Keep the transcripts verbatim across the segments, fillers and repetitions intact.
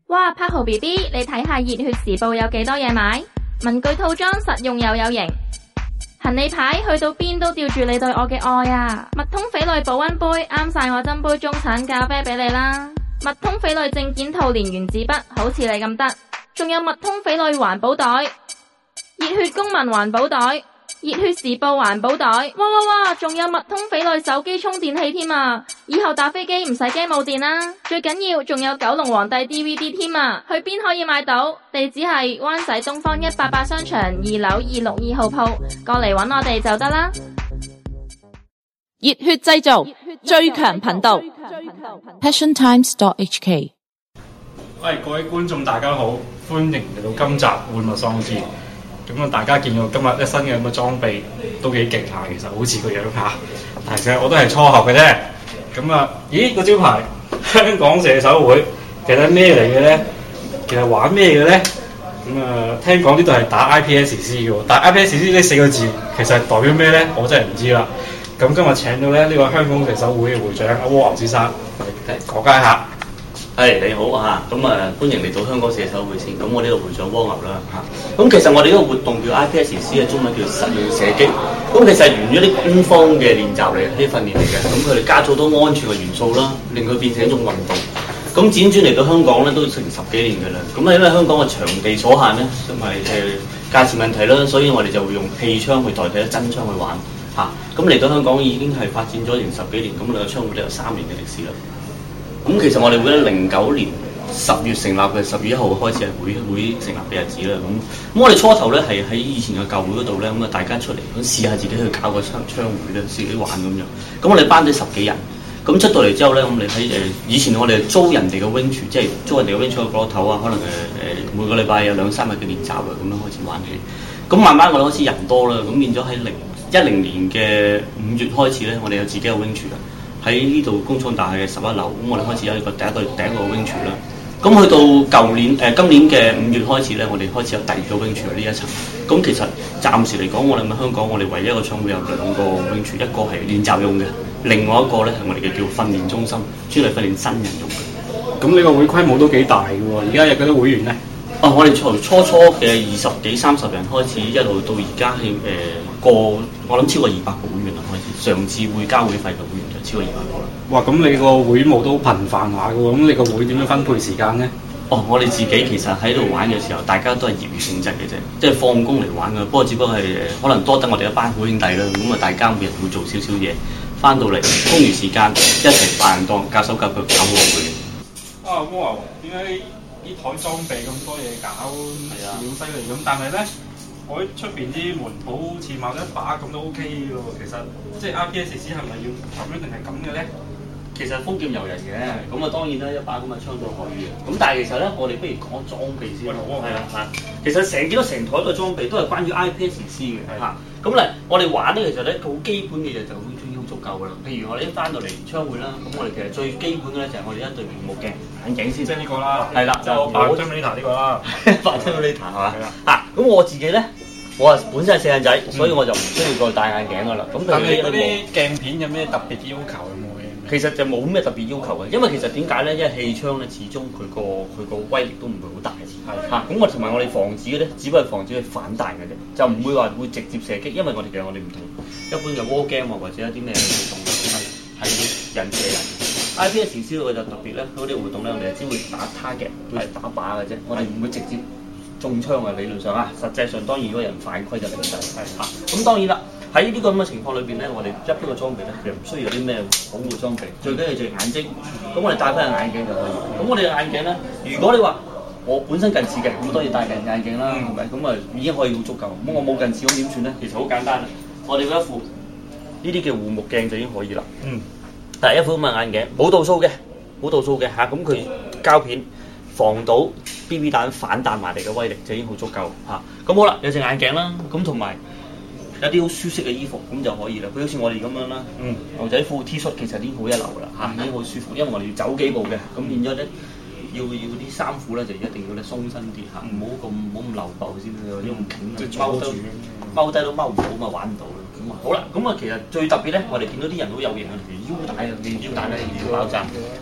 哇，柏豪 B B， 你睇下熱血時報有幾多嘢買？文具套裝實用又有型，行李牌去到邊都吊住你對我嘅愛啊！麥通翡翠保溫杯啱晒我斟杯中產咖啡俾你啦！麥通翡翠證件套連原子筆好似你咁得，仲有麥通翡翠環保袋、熱血公民環保袋、熱血時報環保袋，哇哇哇！仲有麥通翡翠手機充電器添啊！以後打飛機唔使驚冇電啦，最緊要仲有九龍皇帝 D V D 添啊！去邊可以買到？地址係灣仔東方一八八商場二樓二六二號鋪，過嚟搵我哋就得啦。 熱血製造最強頻道 Passion Times dot H K。 喂，各位觀眾大家好，歡迎嚟到今集玩物喪志。咁啊，大家見到今日一身嘅咁嘅裝備都幾勁下，其實好似個樣下，但係其實我都係初學嘅啫。咁啊，咦個招牌香港射手會其實咩嚟嘅咧？其實玩咩嘅咧？咁啊，聽講呢度係打 I P S C 嘅喎，但係 I P S C 呢四個字其實係代表咩咧？我真係唔知啦。咁今日請到咧呢個香港射手會嘅會長阿蝸牛先生嚟講解下。 係、hey, 你好嚇，咁啊歡迎嚟到香港射手會先。咁我呢度會長蝸牛啦嚇。咁其實我哋呢個活動叫 I P S C 嘅中文叫實用射擊。咁其實係沿咗啲軍方嘅練習嚟嘅，啲訓練嚟嘅。咁佢哋加咗好多安全嘅元素啦，令佢變成一種運動。咁輾轉嚟到香港咧，都成十幾年㗎啦。咁啊因為香港嘅場地所限咧，同埋誒價錢問題啦，所以我哋就會用氣槍去代替咗真槍去玩嚇。咁嚟到香港已經係發展咗成十幾年，咁我哋個槍會都有三年嘅歷史啦。咁其實我哋會喺零九年十月成立嘅，十月一號開始係會會成立嘅日子啦。咁咁我哋初頭咧係喺以前嘅舊會嗰度咧，咁啊大家出嚟咁試下自己去搞個槍槍會咧，自己玩咁樣。咁我哋班咗十幾人，咁出到嚟之後咧，咁你喺誒以前我哋租人哋嘅 wing 處，即係租人哋嘅 wing 處嘅角落頭啊，可能誒誒每個禮拜有兩三日嘅練習啊，咁樣開始玩起。咁慢慢我哋開始人多啦，咁變咗喺零一零年嘅五月開始咧，我哋有自己嘅 wing 處啦。喺呢度工廠大廈嘅十一樓，咁我哋開始有一個第一個第一個 wing 處啦。咁去到舊年誒、呃、今年嘅五月開始咧，我哋開始有第二個 wing 處呢一層。咁其實暫時嚟講，我哋喺香港，我哋唯一一個槍會有兩個 wing 處，一個係練習用嘅，另外一個咧係我哋嘅叫訓練中心，專嚟訓練新人用嘅。 咁呢個會規模都幾大嘅喎，而家有幾多會員咧？ 啊！我哋從初初嘅二十幾三十人開始，一路到而家係誒過，我諗超過二百個會員啦開始。上次會交會費嘅會員就超過二百個啦。 哇！咁你個會務都頻繁下嘅喎，咁你個會點樣分配時間咧？ 哦，我哋自己其實喺度玩嘅時候，大家都係業餘性質嘅啫，即係放工嚟玩嘅。不過只不過係可能多得我哋一班好兄弟啦，咁啊大家每人會做少少嘢，翻到嚟空餘時間一齊扮人當，夾手夾腳搞好個會。 啊，蝸牛，點解呢台裝備咁多嘢搞，好犀利咁？但係咧，我喺出邊啲門鋪好似買咗一把咁都 OK 嘅喎。其實即係 I P S C 係咪要咁樣定係咁嘅咧？ 其實豐儉由人嘅，咁啊當然啦，一把咁嘅槍都可以嘅。咁但係其實咧，我哋不如講裝備先咯。係啊嚇，其實成幾多成台嘅裝備都係關於 I P S C 嘅嚇。咁咧，我哋玩咧，其實咧好基本嘅嘢就已經好足夠㗎啦。譬如我哋一翻到嚟槍會啦，咁我哋其實最基本嘅咧就係我哋一對護目鏡眼鏡先。 即係呢個啦。係啦， 就八 millimeter 呢個啦。 八 millimeter 係嘛？係啦。嚇，咁我自己咧，我啊本身係四眼仔，所以我就唔需要再戴眼鏡㗎啦。咁但係嗰啲鏡片有咩特別要求有冇嘅？ 其實就冇咩特別要求嘅，因為其實點解咧？因為氣槍咧，始終佢個佢個威力都唔會好大嘅。係嚇，咁我同埋我哋防止嘅咧，只不過係防止佢反彈嘅啫，就唔會話會直接射擊，因為我哋其實我哋唔同一般嘅 war game 啊，或者一啲咩活動係係人射人。I P S C 嘅就特別咧，嗰啲活動咧，我哋係只會打 target，會打靶嘅啫，我哋唔會直接中槍嘅理論上啊。實際上當然如果有人犯規就另計係嚇。咁當然啦。喺呢個咁嘅情況裏邊咧，我哋一般嘅裝備咧，其實唔需要有啲咩保護裝備，最緊要就係眼睛。咁我哋戴翻個眼鏡就可以。咁我哋嘅眼鏡咧，如果你話我本身近視嘅，咁當然戴近眼鏡啦，係咪？咁啊已經可以好足夠。咁我冇近視，咁點算咧？其實好簡單啦，我哋嗰一副呢啲叫護目鏡就已經可以啦。嗯，第一副咁嘅眼鏡，冇度數嘅，冇度數嘅嚇，咁佢膠片防到 B B 彈反彈埋嚟嘅威力就已經好足夠嚇。咁好啦，有隻眼鏡啦，咁同埋有啲好舒適嘅衣服咁就可以啦，佢好似我哋咁樣啦，嗯，牛仔褲 T 恤其實已經好一流啦嚇，已經好舒服，因為我哋要走幾步嘅，咁變咗咧要要啲衫褲咧就一定要咧鬆身啲嚇，唔好咁唔好咁流爆先，有啲咁緊，即係踎低踎低都踎唔到嘛，玩唔到啦。咁啊好啦，咁啊其實最特別咧，我哋見到啲人好有型啊，條腰帶啊，條腰帶咧要爆炸嚇，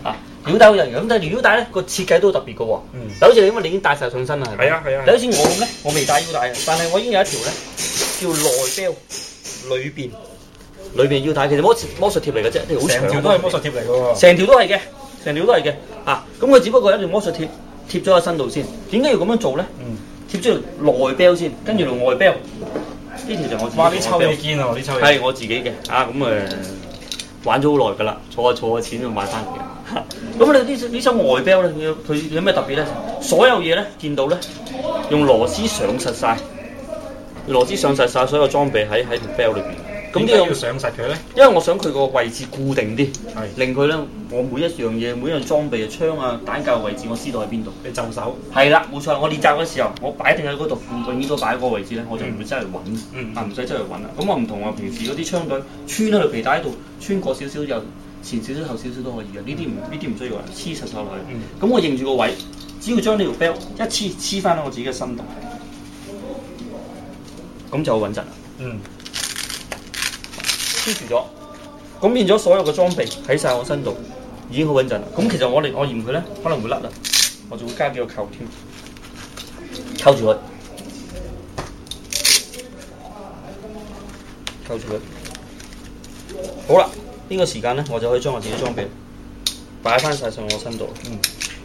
腰帶好有型，咁但係腰帶咧個設計都好特別嘅喎。 嗯。 就好似你因為你已經帶晒上身啦，係咪？ 係啊係啊。 就好似我咁咧，我未帶腰帶嘅，但係我已經有一條咧叫內標裏邊裏邊腰帶，其實魔魔術貼嚟嘅啫，條好長。 成條都係魔術貼嚟嘅喎。 成條都係嘅，成條都係嘅。啊，咁佢只不過一條魔術貼貼咗喺身度先。點解要咁樣做咧？ 嗯。貼咗條內標先，跟住條外標。呢條就我自己。 哇！呢抽嘢堅啊！呢抽嘢。 係我自己嘅，啊咁誒玩咗好耐㗎啦，儲下儲下錢就買翻嚟嘅。咁你呢呢抽外標咧，佢有咩特別咧？所有嘢咧見到咧，用螺絲上實晒，螺絲上實晒所有裝備喺喺條標裏邊。咁呢個要上實佢咧？ 因為我想佢個位置固定啲， 係令佢咧我每一樣嘢每一樣裝備啊槍啊彈架嘅位置我知道喺邊度。 你就手。 係啦，冇錯。我練習嗰時候，我擺定喺嗰度，永遠都擺喺嗰個位置咧，我就唔會真係揾， 嗯、 啊唔使真係揾啦。咁我唔同我平時嗰啲槍隊穿喺條皮帶度，穿過少少又前少少後少少都可以嘅。呢啲唔呢啲唔需要啊，黐實晒落去。咁、嗯、我認住個位，只要將呢條 belt 一黐黐翻喺我自己嘅身度，咁就好穩陣啦。嗯。黐住咗，咁變咗所有嘅裝備喺晒我身度，已經好穩陣啦。咁其實我哋我嫌佢咧可能會甩啦，我就會加幾個扣添，扣住佢，扣住佢。好啦，呢個時間咧，我就可以將我自己裝備擺翻晒上我身度。嗯。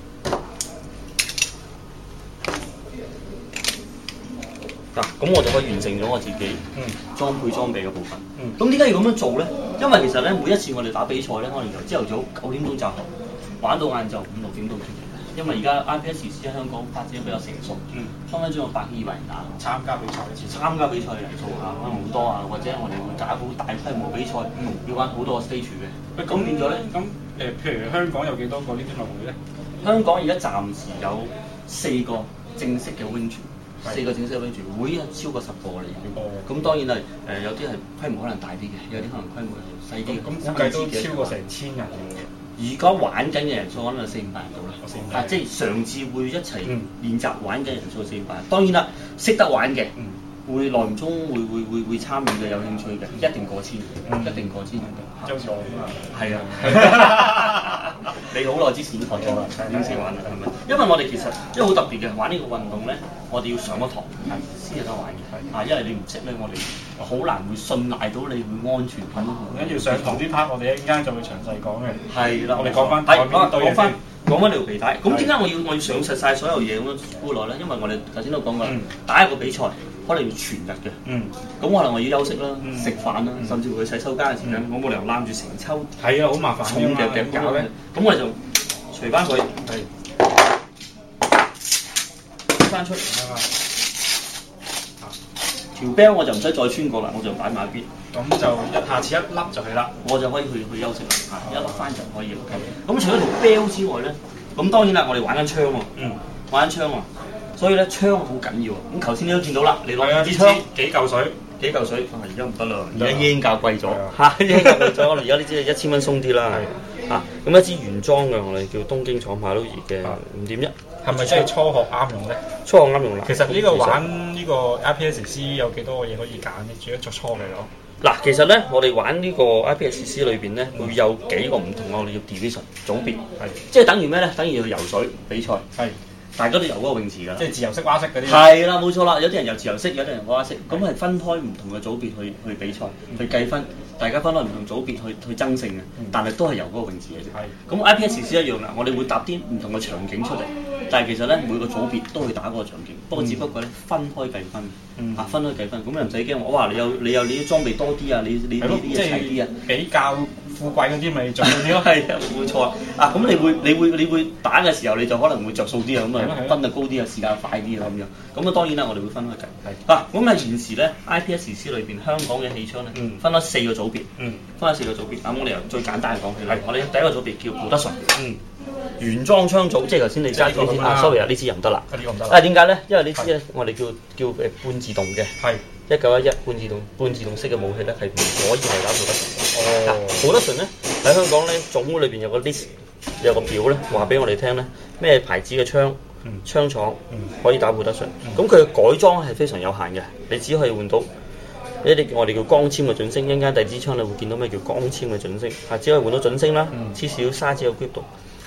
嗱，咁我就可以完成咗我自己裝配裝備嘅部分。咁點解要咁樣做咧？因為其實咧，每一次我哋打比賽咧，可能由朝頭早九點鐘集合，玩到晏晝五六點鐘出嚟。因為而家 I P S 喺香港發展比較成熟，分分鐘有百幾二百人打。參加比賽一次，參加比賽嘅人數嚇可能好多啊，或者我哋會搞好大規模比賽，嗯、要玩好多個 stage 嘅。咁變咗咧， 咁誒、呃，譬如香港有幾多個呢啲運動會咧？ 香港而家暫時有四個正式嘅 wing 團。四個正式嘅 wing 團，會係超過十個啦已經。哦。咁當然係誒、呃，有啲係規模可能大啲嘅，有啲可能規模細啲嘅。 咁估計都超過成千人嘅。 而家玩緊嘅人數可能四五百人到啦。四五百。啊，即係上次會一齊練習玩嘅人數四五百人。當然啦，識得玩嘅，嗯、會耐唔中會會會會參與嘅，有興趣嘅，一定過千，嗯、一定過千。 即係好似我咁啊。係啊。你好耐之前已經學咗啦，已經識玩啦，係咪？因為我哋其實因為好特別嘅玩呢個運動咧，我哋要上咗堂先有得玩嘅。啊，因為你唔識咧，我哋好難會信賴到你會安全咁。 跟住上堂呢 part，我哋一陣間就會詳細講嘅。 係啦， 我哋講翻係講翻講翻條皮帶。咁點解我要我要上實晒所有嘢咁樣鋪落咧？因為我哋頭先都講過啦，打一個比賽可能要全日嘅。嗯。咁可能我要休息啦、食飯啦，甚至乎去洗手間嘅時間，我冇理由攬住成抽。係啊，好麻煩。重嘅夾搞咧，咁我哋就除翻佢，係翻出嚟啊嘛。條 belt 我就唔使再穿過啦，我就擺埋一邊。咁就一下次一粒就係啦，我就可以去去休息啦。一粒翻就可以啦。咁除咗條 belt 之外咧，咁當然啦，我哋玩緊槍喎。嗯。玩緊槍喎，所以咧槍好緊要啊。咁頭先你都見到啦，你攞支槍幾嚿水，幾嚿水。而家唔得啦，而家煙價貴咗嚇，煙價貴咗。我哋而家呢支係一千蚊鬆啲啦。嚇，咁一支原裝嘅，我哋叫東京廠牌都熱嘅五點一。 係咪真係初學啱用咧？ 初學啱用啦。 其實呢個玩呢個 I P S C 有幾多嘢可以揀咧？主要做初嚟講。 嗱，其實咧，我哋玩呢個 I P S C 裏邊咧，會有幾個唔同嘅我哋叫 division 組別，係即係等於咩咧？等於去游水比賽，係大家都游嗰個泳池㗎啦。即係自由式蛙式嗰啲。係啦，冇錯啦，有啲人游自由式，有啲人蛙式，咁係分開唔同嘅組別去去比賽，去計分。大家分開唔同組別去去爭勝嘅，但係都係游嗰個泳池嘅啫。係。咁 I P S C 一樣啦，我哋會搭啲唔同嘅場景出嚟，但係其實咧每個組別都去打嗰個場景，不過只不過咧分開計分，嗯、啊分開計分，咁你唔使驚我話你有你有你啲裝備多啲啊，你你呢啲嘢齊啲啊，比較富貴嗰啲咪做啲咯。係啊，冇錯啊。咁你會你會你會打嘅時候你就可能會着數啲啊，咁啊分得高啲啊，時間快啲啊咁樣。咁啊當然啦，我哋會分開計。係。嗱，咁啊現時咧 I P S C 裏邊香港嘅氣槍咧，嗯、分咗四個組別。嗯，分咗四個組別，咁我哋由最簡單嘅講起啦。我哋第一個組別叫普德純，嗯，原裝槍組，即係頭先你揸住呢支啊 ，sorry 啊，呢支又唔得啦。呢個唔得。啊，點解咧？因為呢支咧，我哋叫叫誒半自動嘅，係一九一一半自動半自動式嘅武器咧，係唔可以係打普德純。哦，普德純咧喺香港咧總會裏邊有個 list， 有個表咧話俾我哋聽咧，咩牌子嘅槍、槍廠可以打普德純。咁佢嘅改裝係非常有限嘅，你只可以換到一啲我哋叫光纖嘅準星，一陣間第二支槍你會見到咩叫光纖嘅準星，係只可以換到準星啦，黐少沙子嘅 grip 度。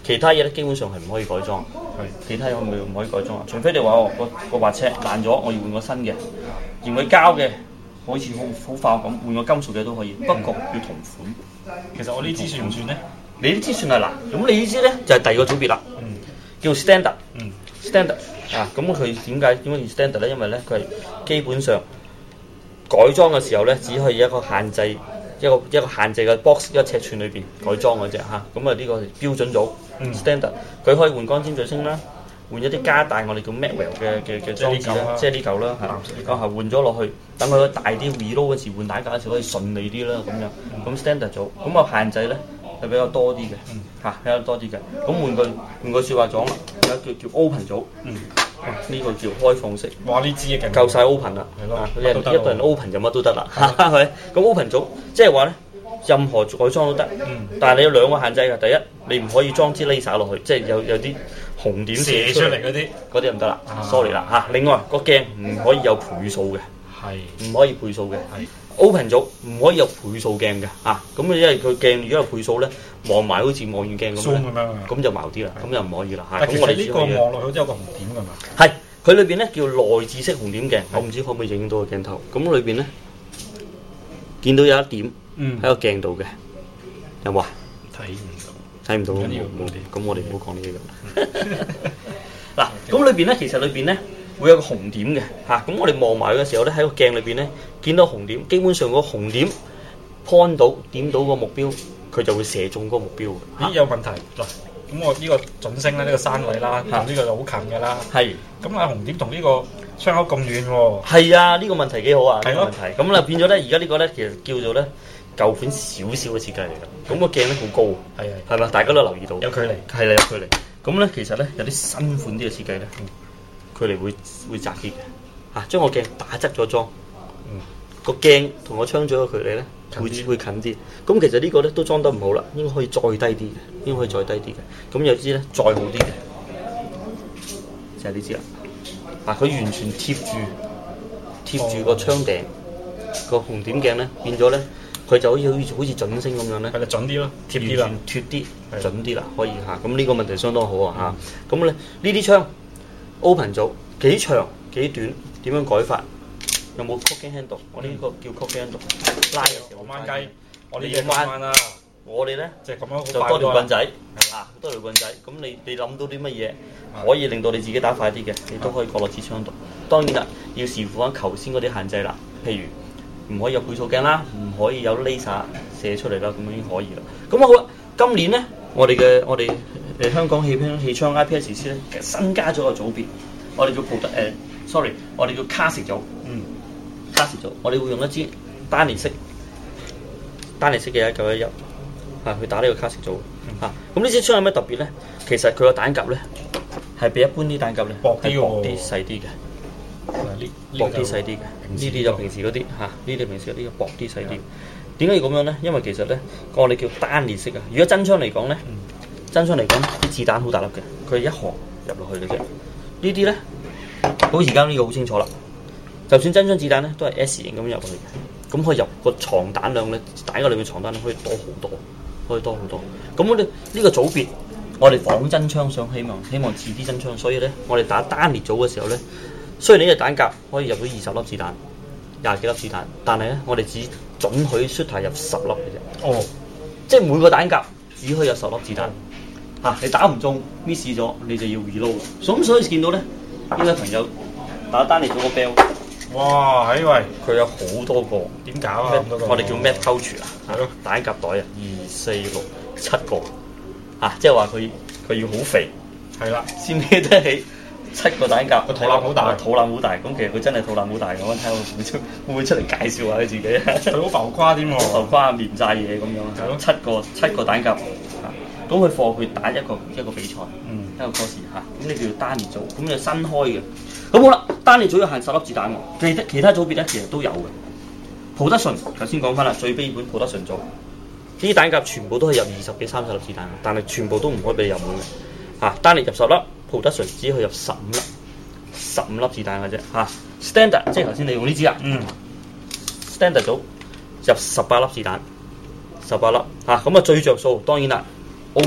其他嘢咧基本上係唔可以改裝。 係其他嘢唔唔可以改裝啊，除非你話哦個個滑車爛咗，我要換個新嘅，嫌佢膠嘅，好似好好化咁，換個金屬嘅都可以，不過要同款。 其實我呢支算唔算咧？ 你呢支算係嗱，咁你呢支咧就係、是、第二個組別啦， 嗯， 叫 standard， 嗯 standard 啊，咁佢點解點解叫 standard 咧？因為咧佢係基本上改裝嘅時候咧，只可以一個限制一個一個限制嘅 box 一個尺寸裏邊改裝嘅啫嚇，咁啊呢個係標準組、嗯、standard，佢可以換乾尖嘴星啦。換一啲加大我哋叫 Macwell 嘅嘅嘅裝置啦，即係呢嚿啦嚇，咁係換咗落去，等佢大啲 reload 嗰時換彈夾嗰時可以順利啲啦咁樣。咁 standard 組，咁啊限制咧係比較多啲嘅嚇，比較多啲嘅。咁換句換句説話講啦，有叫叫 open 組，嗯，呢個叫開放式。 哇！呢支嘅勁， 夠晒 open 啦， 係咯， 一一個人 open 就乜都得啦，係咪？咁 open 組即係話咧，任何改裝都得，但係你有兩個限制嘅。第一，你唔可以裝支 laser 落去，即係有有啲紅點射出嚟嗰啲，嗰啲唔得啦，sorry 啦嚇。另外個鏡唔可以有倍數嘅，係唔可以倍數嘅。係 open 組唔可以有倍數鏡嘅嚇。咁因為佢鏡如果有倍數咧，望埋好似望遠鏡咁樣，咁就茅啲啦，咁就唔可以啦嚇。咁我哋呢個望落去都有個紅點㗎嘛。 係佢裏邊咧叫內置式紅點鏡，我唔知可唔可以影到個鏡頭。咁裏邊咧見到有一點喺個鏡度嘅，有冇啊？ 睇唔到。 睇唔到，冇冇啲，咁我哋唔好講呢啲咁。嗱，咁裏邊咧，其實裏邊咧會有個紅點嘅嚇，咁我哋望埋嘅時候咧，喺個鏡裏邊咧見到紅點，基本上個紅點 point 到點到個目標，佢就會射中嗰個目標嘅。 咦，有問題嗱，咁我呢個準星咧，呢個山位啦，同呢個就好近嘅啦。係。咁啊，紅點同呢個窗口咁遠喎。係啊，呢個問題幾好啊！ 係咯。 問題咁啦，變咗咧，而家呢個咧其實叫做咧。舊款少少嘅設計嚟㗎，咁個鏡咧好高，係啊，係嘛？大家都留意到， 有距離， 係啦，有距離。咁咧其實咧有啲新款啲嘅設計咧，距離會會窄啲嘅，嚇將個鏡打側咗裝，嗯，個鏡同個窗嘴嘅距離咧會會近啲。咁其實呢個咧都裝得唔好啦，應該可以再低啲嘅，應該可以再低啲嘅。咁有支咧再好啲嘅，就係呢支啦。嗱，佢完全貼住貼住個窗頂個紅點鏡咧，變咗咧。佢就好似好似好似準星咁樣咧， 係啦，準啲咯，貼啲啦， 貼啲，準啲啦，可以嚇。咁呢個問題相當好啊嚇。咁咧呢啲窗 open 組幾長幾短，點樣改法？有冇 cooking handle？我呢個叫 cooking handle， 拉嘅時候彎雞，我呢嘢彎啦。我哋咧就咁樣就多條棍仔，啊多條棍仔。咁你你諗到啲乜嘢可以令到你自己打快啲嘅，你都可以過落支槍度。當然啦，要視乎翻頭先嗰啲限制啦，譬如。唔可以有倍數鏡啦，唔可以有 laser 射出嚟啦，咁已經可以啦。咁啊好啦，今年咧，我哋嘅我哋誒香港氣槍氣槍 I P S C 咧，其實新加咗個組別，我哋叫 Pro 誒 ，sorry， 我哋叫 classic 組，嗯 classic 組，我哋會用一支單列式單列式嘅一九一一啊，去打呢個 classic 組嚇。咁呢支槍有咩特別咧？其實佢個彈夾咧係比一般啲彈夾咧薄啲薄啲細啲嘅。薄啲細啲嘅，呢啲就平時嗰啲嚇，呢啲平時嗰啲薄啲細啲。點解要咁樣咧？因為其實咧，我哋叫單列式啊。如果真槍嚟講咧，嗯、真槍嚟講啲子彈好大粒嘅，佢係一行入落去嘅啫。呢啲咧，好似而家呢個好清楚啦。就算真槍子彈咧，都係 S 型咁入去嘅，咁可以入個床彈量咧，彈個裏面床彈量可以多好多，可以多好多。咁我哋呢個組別，我哋仿真槍想希望希望似啲真槍，所以咧，我哋打單列組嘅時候咧。雖然呢隻彈夾可以入到二十粒子彈，廿幾粒子彈，但係咧我哋只准許 shooter 入十粒嘅啫。哦，即係每個彈夾只可以有十粒子彈。嚇、啊，你打唔中 miss 咗，你就要 reload。咁所以見到咧，呢位朋友打單列組個 bell， 哇，係喂， 佢有好多個， 點搞啊？ 我哋叫 mat pouch 啊，係咯，彈夾袋啊，二四六七個，啊，即係話佢佢要好肥，係啦，先孭得起。七個彈夾， 個肚腩好大， 肚腩好大。咁其實佢真係肚腩好大。我睇下會唔會出，會唔會出嚟介紹下佢自己？ 佢好浮誇添喎， 浮誇面晒嘢咁樣。係咯，七個七個彈夾，咁佢貨佢打一個一個比賽，嗯、一個 course 嚇。咁你叫單列組，咁你新開嘅。咁好啦，單列組要限十粒子彈喎。其他其他組別咧，其實都有嘅。Production頭先講翻啦，最基本Production組，呢啲彈夾全部都係入二十幾三十粒子彈，但係全部都唔可以俾你入滿嘅。嚇，單列入十粒。Production 只可以入十五粒，十五粒子彈嘅啫嚇。Standard 即係頭先你用呢支啊，嗯 ，Standard 組入十八粒子彈，十八粒嚇。咁啊最着數當然啦 ，Open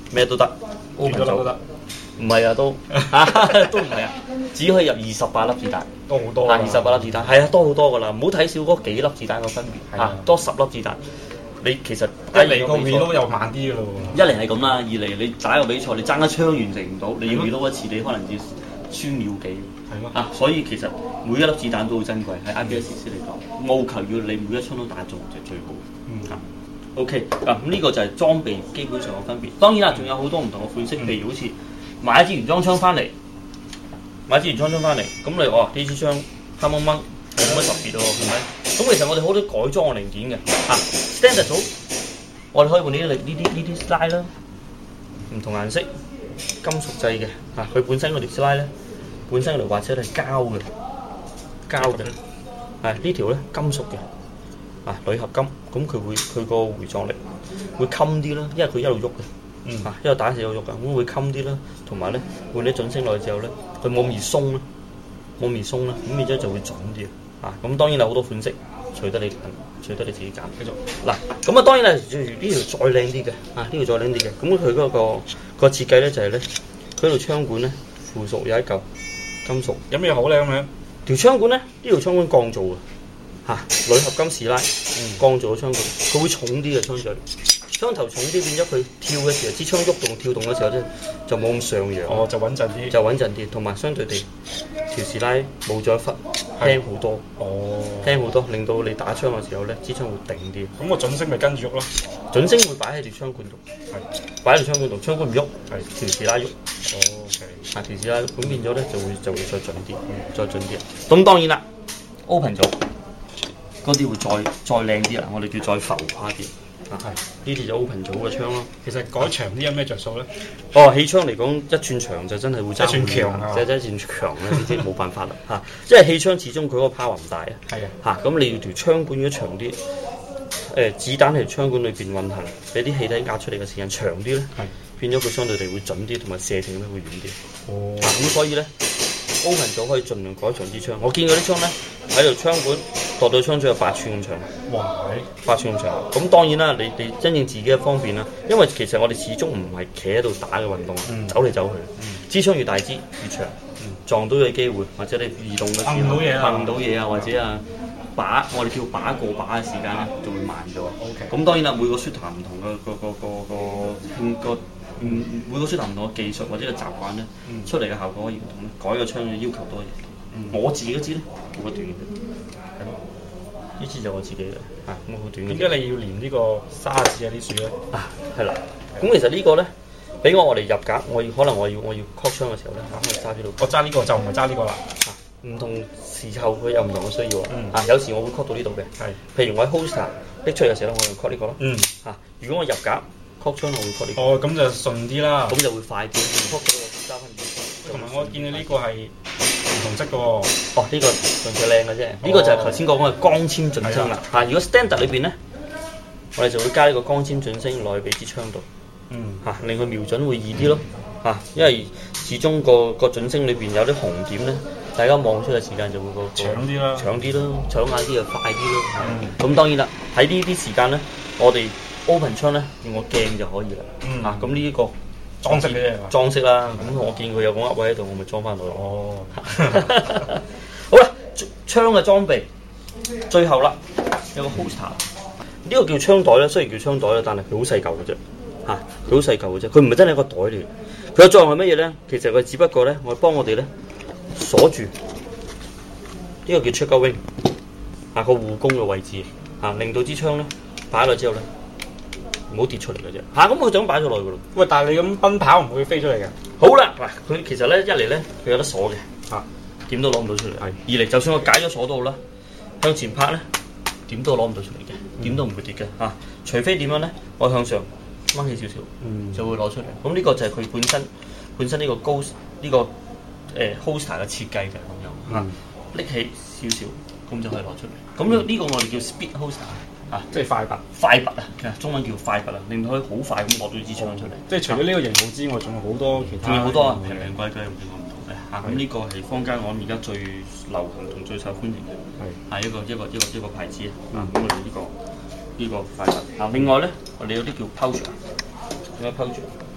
咩都得幾多粒都得， 唔係啊，都都唔係啊，只可以入二十八粒子彈。 都好多啊！二十八粒子彈，係啊，多好多噶啦，唔好睇少嗰幾粒子彈個分別係啊啊，多十粒子彈，你其實一嚟個 reload 又慢啲嘅咯一嚟係咁啦，二嚟你打個比賽，你爭一槍完成唔到，你要 reload 一次，你可能要輸秒幾。 係咯啊，所以其實每一粒子彈都好珍貴，喺 I P S C 嚟講，務求要你每一槍都打中就最好。 嗯啊 OK 啊，咁呢個就係裝備基本上嘅分別。當然啦，仲有好多唔同嘅款式，譬如好似買一支原裝槍翻嚟。買支原裝槍翻嚟，咁你哦呢支槍黑掹掹冇乜特別喎，係咪？咁其實我哋好多改裝嘅零件嘅，啊 standard 組，我哋可以換呢啲呢啲呢啲 slide 啦，唔同顏色，金屬製嘅，啊佢本身嗰條 slide 咧，本身嗰條滑車係膠嘅，膠嘅，係呢條咧金屬嘅，啊鋁合金，咁佢會佢個回撞力會襟啲啦，因為佢一路喐嘅。嗯，啊，因為打死有肉㗎，咁會襟啲啦，同埋咧換啲準星落去之後咧，佢冇咁易鬆啦，冇咁易鬆啦，咁變咗就會準啲啊！咁當然有好多款式，隨得你隨得你自己揀。繼續嗱，咁啊當然係呢條再靚啲嘅，啊呢條再靚啲嘅，咁佢嗰個個設計咧就係咧，佢條槍管咧附屬有一嚿金屬， 有咩好咧咁樣？ 條槍管咧呢條槍管鋼造嘅，嚇鋁合金士拉，鋼造嘅槍管，佢會重啲嘅槍嘴。槍頭重啲，變咗佢跳嘅時候，支槍喐動跳動嘅時候咧，就冇咁上揚。 哦，就穩陣啲。 就穩陣啲，同埋相對地條士拉冇咗一忽，輕好多。 哦， 輕好多，令到你打槍嘅時候咧，支槍會定啲。 咁個準星咪跟住喐咯。 準星會擺喺條槍管度， 係擺喺條槍管度，槍管唔喐， 係條士拉喐。 哦，OK。 啊，條士拉咁變咗咧，就會就會再準啲，再準啲。咁當然啦 ，open 咗嗰啲會再再靚啲啦，我哋叫再浮誇啲。啊，係呢啲就 open 組嘅槍咯。 其實改長啲有咩着數咧？ 哦，氣槍嚟講，一寸長就真係會爭一寸強啊即係一寸強咧，呢啲冇辦法啦嚇。即係氣槍始終佢嗰個 power 唔大啊。 係啊。 嚇，咁你要條槍管如果長啲，誒、呃、子彈喺條槍管裏邊運行，俾啲氣體壓出嚟嘅時間長啲咧， 係變咗佢相對地會準啲，同埋射程咧會遠啲。 哦。 咁、啊、所以咧 open 組可以盡量改長支槍。我見過啲槍咧喺條槍管度到槍嘴有八寸咁長。 哇！ 八寸咁長。咁當然啦，你你真正自己嘅方便啦，因為其實我哋始終唔係企喺度打嘅運動， 嗯、走嚟走去。支槍越大支越長，嗯、撞到嘅機會，或者你移動嘅時候碰到嘢碰到嘢啊，或者啊把我哋叫把過把嘅時間咧就會慢咗。 OK。 咁當然啦，每個 shooter 唔同嘅個個個個個嗯每個 shooter 唔同嘅技術或者個習慣咧，嗯、出嚟嘅效果可以唔同咧，改個槍嘅要求多嘢。嗯、我自己都知咧，好短嘅，係咯。呢支就我自己嘅，啊咁好短嘅。 點解你要連呢個沙子啊啲樹咧？ 啊，係啦。咁其實呢個咧，俾我我哋入格，我要可能我要我要 cock 槍嘅時候咧，嚇我揸呢度。 我揸呢個就唔係揸呢個啦。 啊，唔同時候佢有唔同嘅需要啊。 嗯、 啊，有時我會 cock 到呢度嘅。係。譬如我喺 holster 拎出嚟嘅時候咧，我用 cock 呢個咯。嗯。啊，如果我入格 cock 槍，我會 cock 呢個。 哦，咁就順啲啦。 咁就會快啲。cock 到我揸翻住。 同埋我見到呢個係唔同質嘅喎。 哦，呢個純粹靚嘅啫。呢個就係頭先講嘅光纖準星啦。嚇，如果 standard 裏邊咧，我哋就會加呢個光纖準星落去俾支槍度。嗯。嚇，令佢瞄準會易啲咯。嚇，因為始終個個準星裏邊有啲紅點咧，大家望出嘅時間就會個搶啲啦， 搶啲咯，搶眼啲就快啲咯。咁當然啦，喺呢啲時間咧，我哋 open 槍咧用個鏡就可以啦。嗯。嚇，咁呢一個。裝飾嘅啫，裝飾啦。咁我見佢有個握位喺度，我咪裝翻落去。哦，好啦，槍嘅裝備，最後啦，有個 holster，呢個叫槍袋咧，雖然叫槍袋咧，但係佢好細嚿嘅啫。嚇，佢好細嚿嘅啫，佢唔係真係一個袋嚟。佢嘅作用係乜嘢咧？其實佢只不過咧，我幫我哋咧鎖住呢、呢個叫 trigger wing， 啊個護弓嘅位置，啊令到支槍咧擺落之後咧。唔好跌出嚟嘅啫，嚇咁我就咁擺咗落去噶咯。喂， 但係你咁奔跑唔會飛出嚟嘅。 好啦，嗱，佢其實咧一嚟咧佢有得鎖嘅，嚇點都攞唔到出嚟。係二嚟就算我解咗鎖都好啦，向前拍咧點都攞唔到出嚟嘅，點、嗯、都唔會跌嘅嚇、啊。除非點樣咧，我向上掹起少少，嗯、就會攞出嚟。咁呢個就係佢本身本身呢個高呢、呢個誒、呃、holster 嘅設計嘅咁樣嚇，拎、嗯、起少少咁就可以攞出嚟。咁呢呢個我哋叫 speed holster。啊，即係快拔，快拔啊！中文叫快拔啊，令到可以好快咁攞到支槍出嚟。 即係除咗呢個型號之外，仲有好多其他， 仲有好多啊，平平貴貴唔同唔同嘅嚇。咁呢個係坊間我諗而家最流行同最受歡迎嘅，係係一個一個一個一個牌子啊。咁我哋呢個呢個快拔。啊，另外咧，我哋有啲叫 pouch，點解 pouch？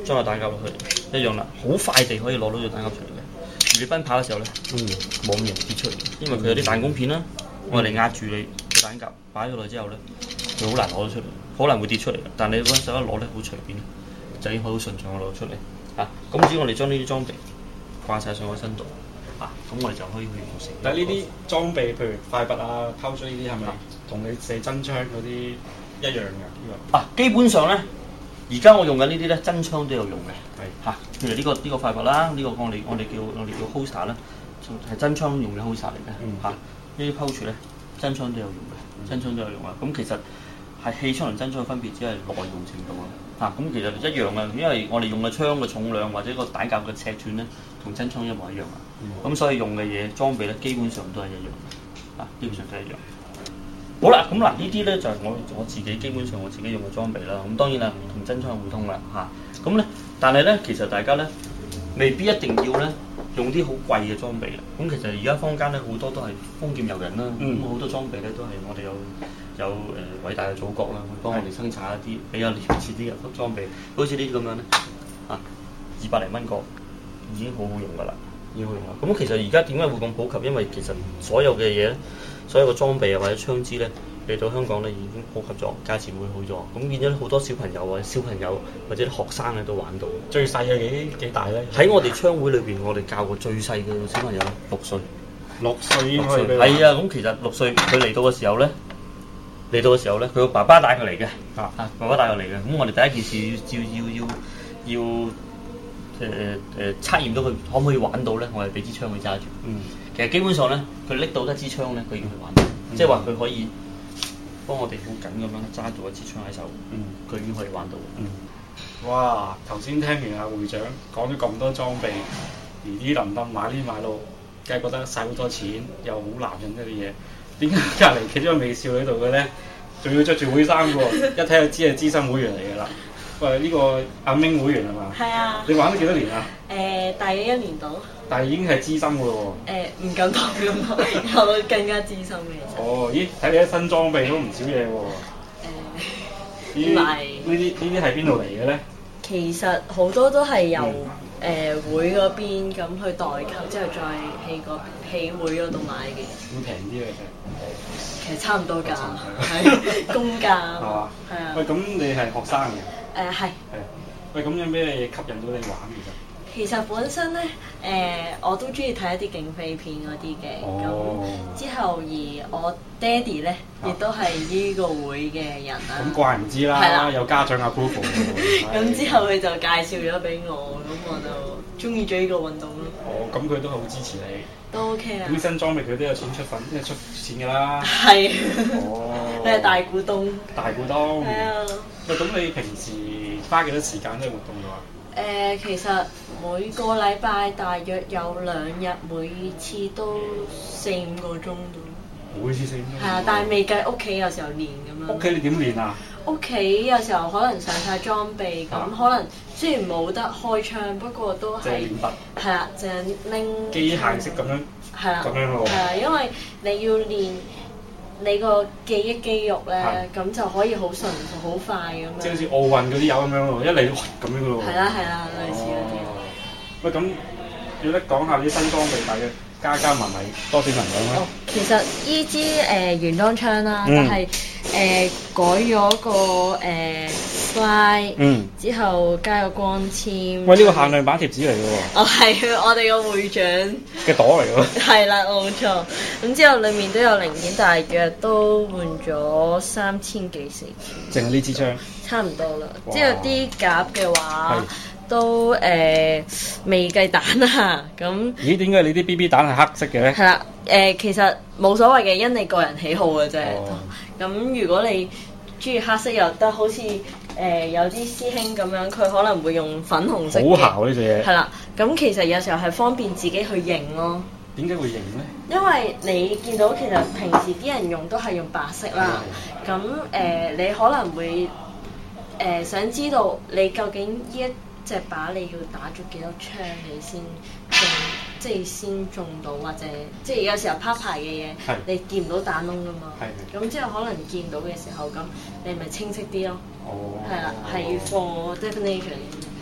裝個彈夾落去，一樣啦，好快地可以攞到隻彈夾出嚟嘅。而你奔跑嘅時候咧，嗯，冇咁容易跌出嚟，因為佢有啲彈弓片啦，我嚟壓住你隻彈夾擺咗落之後咧，佢好難攞得出嚟，可能會跌出嚟嘅。但係你嗰手一攞咧，好隨便，就已經好順暢攞出嚟。啊，咁只要我哋將呢啲裝備掛晒上個身度，啊，咁我哋就可以去完成。 但係呢啲裝備，譬如快拔啊、拋出呢啲，係咪同你射真槍嗰啲一樣嘅？呢個啊，基本上咧，而家我用緊呢啲咧，真槍都有用嘅。 係嚇，譬如呢個呢個快拔啦，呢個我哋我哋叫我哋叫 holster 啦，係真槍用嘅 holster 嚟嘅。嚇，呢啲 pouch 咧，真槍都有用嘅，真槍都有用啊。咁其實係氣槍同真槍嘅分別，只係耐用程度啦。嚇，咁其實一樣嘅，因為我哋用嘅槍嘅重量或者個彈夾嘅尺寸咧，同真槍一模一樣啊。咁所以用嘅嘢裝備咧，基本上都係一樣嘅。啊，基本上都係一樣。好啦，咁嗱呢啲咧就係我我自己基本上我自己用嘅裝備啦。咁當然啦，同真槍互通啦嚇。咁咧，但係咧，其實大家咧未必一定要咧用啲好貴嘅裝備嘅。咁其實而家坊間咧好多都係豐儉由人啦。咁好、嗯、多裝備咧都係我哋有有誒、呃、偉大嘅祖國啦，會幫我哋生產一啲比較廉價啲嘅裝備，好似呢啲咁樣咧嚇，二百零蚊個已經好好用㗎啦，已經好用啦。咁其實而家點解會咁普及？因為其實所有嘅嘢咧。所有嘅裝備啊或者槍支咧嚟到香港咧已經普及咗，價錢會好咗，咁變咗好多小朋友或者小朋友或者啲學生咧都玩到。 最細嘅幾幾大咧？ 喺我哋槍會裏邊，我哋教過最細嘅小朋友六歲。 六歲應該係啊，咁其實六歲佢嚟到嘅時候咧，嚟到嘅時候咧，佢個爸爸帶佢嚟嘅。啊啊，爸爸帶佢嚟嘅。咁我哋第一件事要要要要要誒誒測驗到佢可唔可以玩到咧，我哋俾支槍佢揸住。嗯。其實基本上咧，佢拎到一支槍咧，佢已經去玩到，嗯、即係話佢可以幫我哋好緊咁樣揸住一支槍喺手，佢、嗯、已經可以玩到。 嗯、哇！頭先聽完阿會長講咗咁多裝備，呢啲林林買呢買路，梗係覺得使好多錢，又好男人嗰啲嘢。點解隔離企咗個美少女度嘅咧？仲要着住會衫嘅喎，一睇就知係資深會員嚟㗎啦。喂，呢、這個阿明會員係嘛？ 係啊。你玩咗幾多年啊？ 誒、呃，大約一年到。 但係已經係資深嘅咯喎。誒， 唔敢當咁多，有更加資深嘅。 哦，咦，睇你啲新裝備都唔少嘢喎。誒，唔係。呢啲呢啲係邊度嚟嘅咧？ 其實好多都係由誒、嗯呃、會嗰邊咁去代購，之後再喺個喺會嗰度買嘅。 會平啲嘅啫。 其實差唔多價，係公價。係嘛？係啊。喂， 咁你係學生嘅？ 誒係。係。 喂，咁有咩嘢吸引到你玩其實？ 其實本身咧，誒、呃、我都中意睇一啲警匪片嗰啲嘅，咁、哦、之後而我爹哋咧，亦、啊、都係呢個會嘅人啦。咁怪唔知啦，啦有家長阿 approve。咁之後佢就介紹咗俾我，咁我就中意咗呢個運動咯。哦，咁佢都好支持你。都 OK 啊。啲新裝備佢都有錢出份，即係出錢㗎啦。係。哦。你係大股東。大股東。係啊。喂，咁你平時花幾多時間喺活動度啊？誒、呃，其實每個禮拜大約有兩日，每次都四五個鐘到。每次四五個鐘。係啊，但係未計屋企有時候練咁樣。屋企你點練啊？屋企有時候可能上晒裝備，咁、啊、可能雖然冇得開槍，不過都係。即係練筆。係啦，就係拎。機械式咁樣。係啦。咁樣咯。係啊，因為你要練。你個記憶肌肉咧，咁就可以好順好快咁樣。即係好似奧運嗰啲有咁樣咯，一嚟都咁樣嘅咯。係啦係啦，類似嗰啲。喂，咁要得講下啲新裝備，大約加加埋埋多少能量咧？哦，其實依支誒原裝槍啦，但係誒改咗個誒 slide，嗯，之後加個光纖。喂，呢個限量版貼紙嚟嘅喎。哦，係我哋個會長嘅朵嚟嘅喎。係啦，冇錯。咁之後裡面都有零件，大約都換咗三千幾四千。淨係呢支槍？差唔多啦。之後啲夾嘅話。都誒、呃、未計彈啊，咁咦？點解你啲 B B 彈係黑色嘅咧？係啦，誒、呃、其實冇所謂嘅，因你個人喜好嘅啫。咁、哦、如果你中意黑色又得，好似誒、呃、有啲師兄咁樣，佢可能會用粉紅色嘅。好姣呢隻嘢。係啦，咁其實有時候係方便自己去認咯。點解會認咧？因為你見到其實平時啲人用都係用白色啦，咁誒、呃、你可能會誒、呃、想知道你究竟呢一隻靶你要打咗幾多槍你先中，即係先中到，或者即係有時候拋牌嘅嘢，你見唔到彈窿噶嘛？咁之後可能見到嘅時候，咁你咪清晰啲咯。哦，係啦，係 for definition。哦，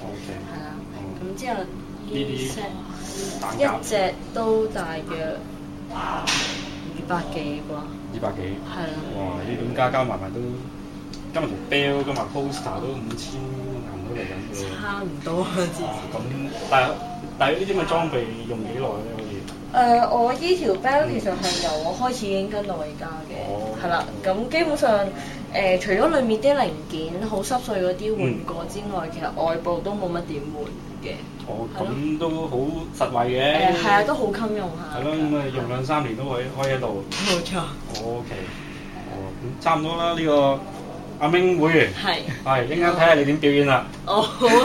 係啦。咁之後呢啲 set 一隻都大約二百幾啩。 二百幾。 係啦。 哇！呢咁加加埋埋都〜今日條 bell 今日 poster 都五千銀都嚟緊嘅。 差唔多啊，之前。 咁但係但係呢啲咁嘅裝備用幾耐咧？可以？ 誒、呃，我依條 bell 其實係由我開始已經跟到而家嘅，係啦、哦。咁基本上誒、呃，除咗裡面啲零件好濕碎嗰啲換過之外，嗯、其實外部都冇乜點換嘅。哦， 咁都好實惠嘅。 誒係啊，都好襟用下。 係咯，咁啊用兩三年都可以開喺度。 冇錯。 O K，哦，咁差唔多啦，呢、呢個。阿明會員係係，一陣間睇下你點表演啦。 哦，好啊。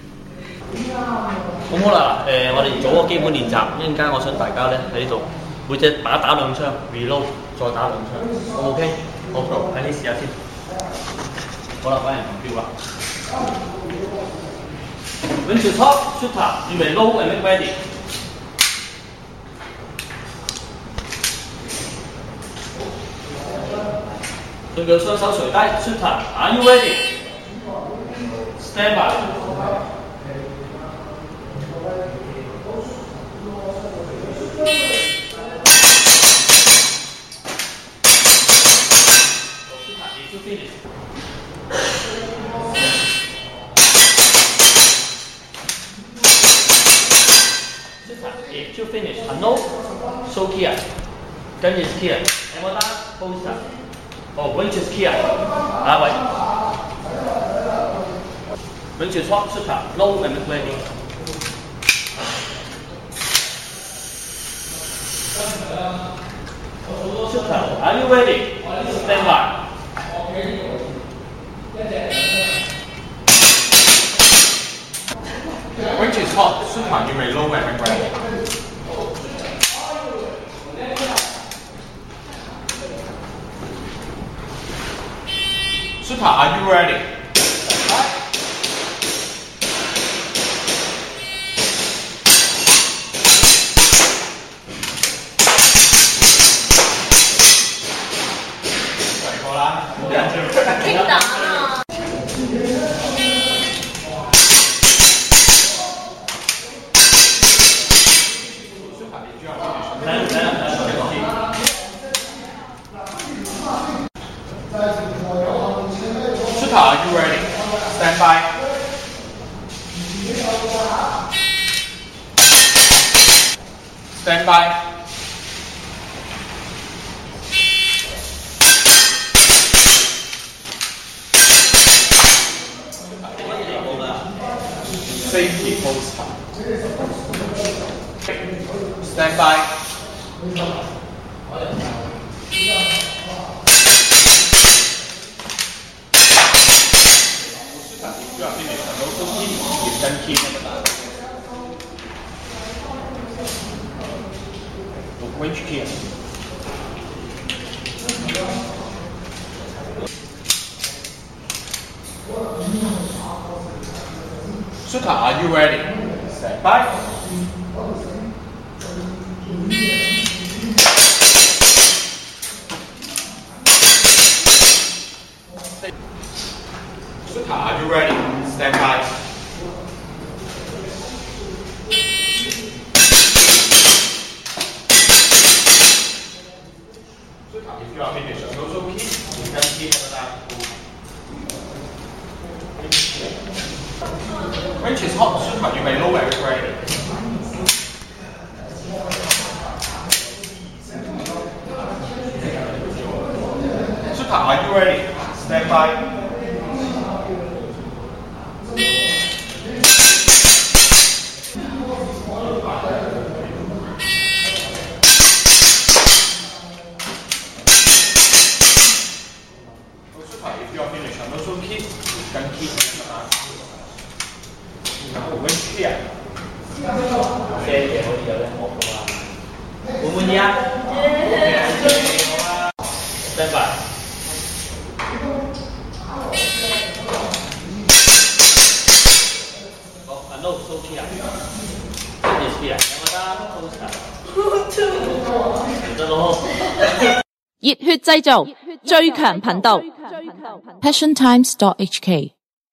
咁好啦，誒、呃，我哋做個基本練習，一陣間我想大家咧喺呢度每隻把打兩槍 ，reload 再打兩槍 ，O K？ 好，睇你試下先。好啦，揾人同標啦。When to top shooter, you may load and make ready。對腳雙手垂低 ，shooter, are you ready? Stand by。If you finish, no, so clear, then is clear. And what that poster? Oh, winch is clear. Ah, wait. Winch is hot, shooter, low and ready. Shooter, are you ready? Stand by. Winch is hot, shooter, you may low and ready. Shooter, are you ready? Shooter, are you ready? Stand by. Stand by. Safety poster. Stand by. You are finished. And also keep, you can keep on the back. Winch key. Shooter, are you ready? Stand by. Shooter, are you ready? Stand by. Shooter, if you are finished, and also keep, you can keep on the back. Winch is hot, shooter, you may lower it ready. Shooter, are you ready? Stand by. If you are finished, and also keep, you can keep it in the back. Winch here. 嘅嘢可以有得學噶嘛？滿唔滿意啊 ？Stand by。好 ，and no so clear。This clear。有冇得 poster？得咯。 熱血製造最強頻道 passion times dot h k